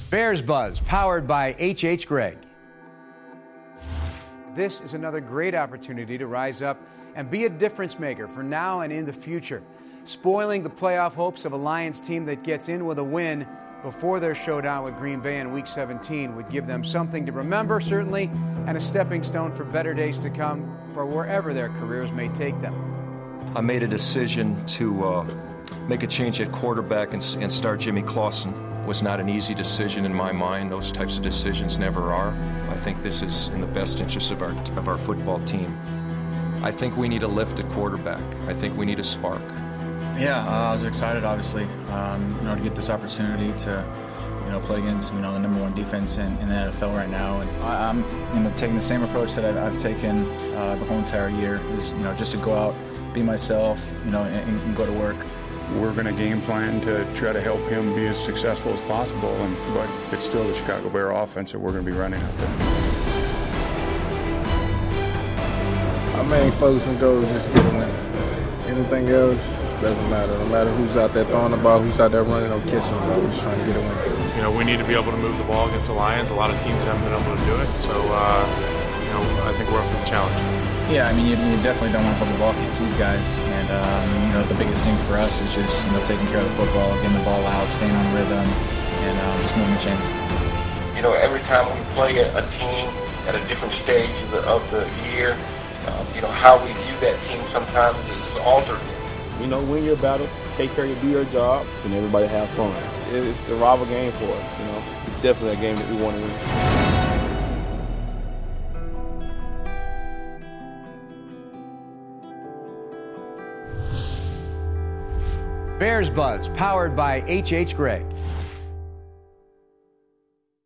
Bears Buzz, powered by H.H. Gregg. This is another great opportunity to rise up and be a difference maker for now and in the future. Spoiling the playoff hopes of a Lions team that gets in with a win before their showdown with Green Bay in Week 17 would give them something to remember, certainly, and a stepping stone for better days to come for wherever their careers may take them. I made a decision to make a change at quarterback and start Jimmy Clausen. Was not an easy decision in my mind. Those types of decisions never are. I think this is in the best interest of our football team. I think we need a lift at quarterback. I think we need a spark. Yeah, I was excited, obviously, to get this opportunity to, play against, the number one defense in the NFL right now. And I'm, taking the same approach that I've taken the whole entire year. Is, just to go out, be myself, and go to work. We're going to game plan to try to help him be as successful as possible, but it's still the Chicago Bear offense that we're going to be running out there. Our main focus and goal is just to get a win. Anything else doesn't matter. No matter who's out there throwing the ball, who's out there running or catching the ball, we're just trying to get a win. We need to be able to move the ball against the Lions. A lot of teams haven't been able to do it, so I think we're up for the challenge. Yeah, you definitely don't want to hold the ball against these guys. And, the biggest thing for us is just, taking care of the football, getting the ball out, staying on rhythm, and just moving the chains. Every time we play a team at a different stage of the year, how we view that team sometimes is altered. Win your battle, take care of do your job, and everybody have fun. It's a rival game for us, It's definitely a game that we want to win. Bears Buzz, powered by H.H. Gregg.